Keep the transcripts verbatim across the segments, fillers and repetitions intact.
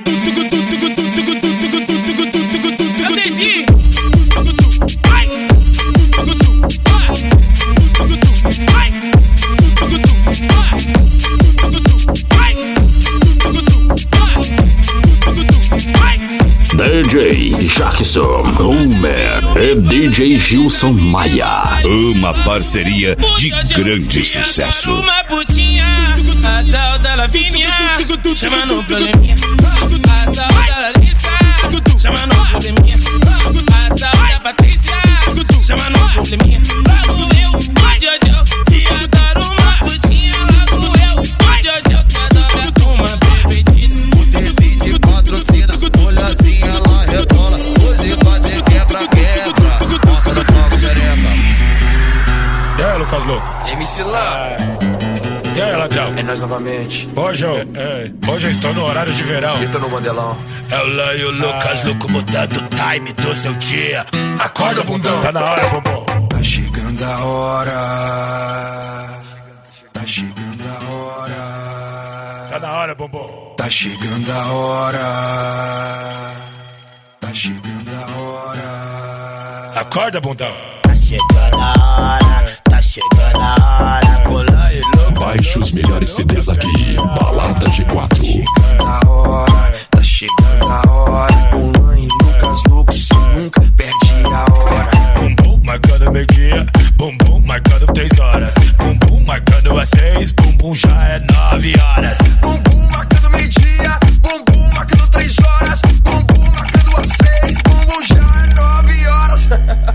D J Jackson, Homer e D J Gilson Maia. Uma parceria de grande sucesso. Uma putinha, a tal da Lavínia, chama no probleminha. A tal da Larissa, chama no probleminha. A tal da Patrícia, chama no probleminha. Logo eu, o Jojo, que adoro uma putinha. Logo eu, o Jojo, que adora uma pervertida. O Decide patrocina, olhadinha ela rebola. Hoje vai ter quebra-quebra, ponta do palco xereca. E aí, Lucas Louco? M C Lá. E aí, ladrão? É nós novamente. Hoje eu, é, hoje eu estou no horário de verão. Grita no Mandelão. É o Lá e o Lucas Ah. Louco mudando o time do seu dia. Acorda, bundão. Tá na hora, bombom. Tá chegando a hora. Tá chegando a hora. Tá na hora, bombom. Tá chegando a hora. Tá chegando a hora. Acorda, bundão. Tá chegando a hora, tá chegando a hora. Cola e louco. Baixe os melhores C Ds aqui, Balada G quatro. Chegando a hora, tá chegando a hora. Com Lan e Lucas Louco, cê nunca perde a hora. Bumbum marcando meio-dia, bumbum marcando três horas. Bumbum marcando às seis, bumbum já é nove horas. Bumbum marcando meio-dia, bumbum marcando três horas. Bumbum marcando às seis, bumbum já é nove horas.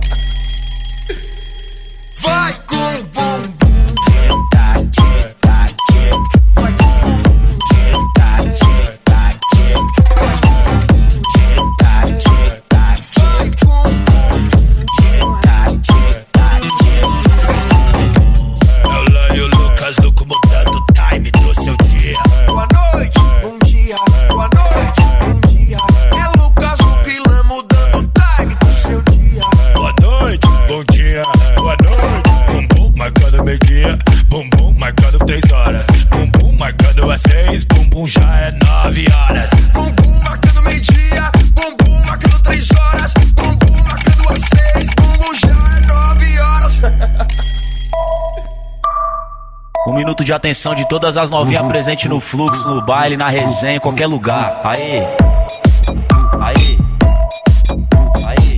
Vai com o bumbum. Tic-tac, tic-tac, tic. Vai com o bumbum. Tic-tac, tic-tac, tic. Tic-tac, tic-tac, Vai tic. com o bumbum. Tic-tac, tic-tac, tic. Faz com o bumbum. É o Lá e o Lucas Louco mudando o time do seu dia. Boa noite, bom dia. Boa noite, bom dia. É Lucas Louco e Lan mudando o time do seu dia. Boa noite, bom dia, boa noite. Bumbum marcando meio-dia, bumbum marcando três horas. Bumbum marcando às seis, bumbum já é nove horas. Bumbum marcando meio-dia, bumbum marcando três horas. Bumbum marcando às seis, bumbum já é nove horas. Um minuto de atenção de todas as novinhas presentes no fluxo, no baile, na resenha, em qualquer lugar. Aê, aê, aê,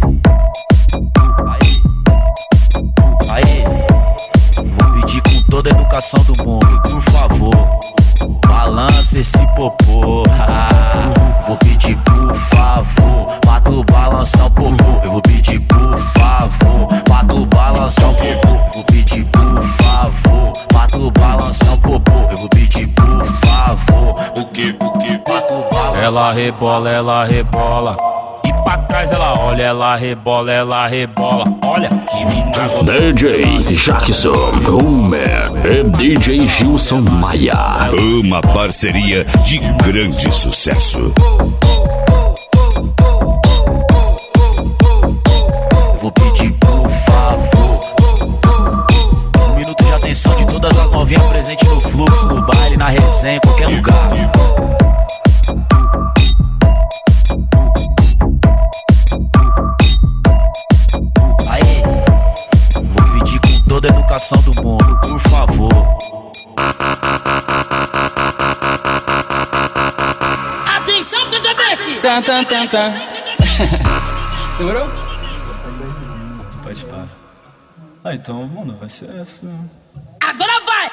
aê, aê. Vou pedir com toda a educação do mundo, por favor, balança esse popô. Ah, vou pedir por favor, pra tu balançar o popô. Eu vou pedir por favor, pra tu balançar o popô. Vou pedir por favor, pra tu balançar o popô. Eu vou pedir por favor, o que, o que, pra tu balançar. Ela rebola, ela rebola. E pra trás ela olha, ela rebola, ela rebola. Olha que mina gostosa. D J Jackson, Homer e D J Gilson Maia. Uma parceria de grande sucesso. Vou pedir por favor. Um minuto de atenção de todas as novinhas presentes no fluxo, no baile, na resenha, em qualquer lugar. Aí, vou pedir com toda a educação do mundo, por favor. Atenção, Casabeque! Tan, tan, tan, tan. Demorou? Pode parar. Ah, então, mano, vai ser essa. Agora vai!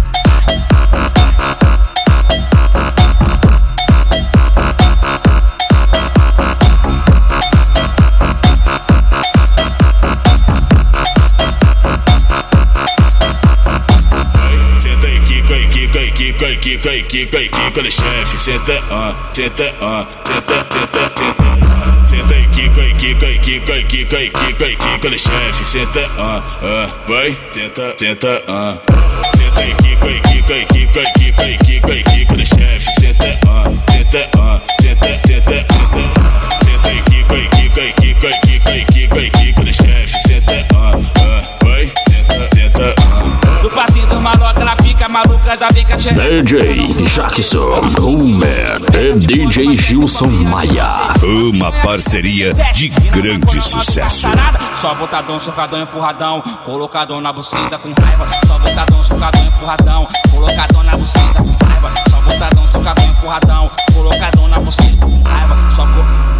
Senta aí, quica aí, quica aí, quica aí, quica aí, quica aí, quica no chefe. Senta, ah, senta, ah, senta, senta, senta. Senta aí, quica aí, quica aí, quica aí, quica aí, quica aí, quica no chefe. Senta, ah, ah, vai, senta, senta, ah. Senta aí, quica aí, quica aí, quica aí, quica aí, quica aí, quica no chefe. Senta, ah, senta, ah, senta, senta, senta. Senta aí, quica aí, quica aí, quica aí, quica aí, quica aí, quica no chefe. Senta, ah, ah, vai, senta, senta, ah. Do passinho do maloca, ela fica maluca, já vem com a D J Jackson, Homer e D J Gilson Maia. Uma parceria de grande sucesso. Só botadão, socadão, empurradão, colocadão na buceta com raiva. Só botadão, socadão, empurradão, colocadão na buceta com raiva. Só botadão, socadão, empurradão, colocadão na buceta com raiva. Só bo...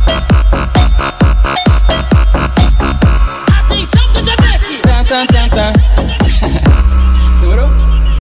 Tan, tan, tan, tan.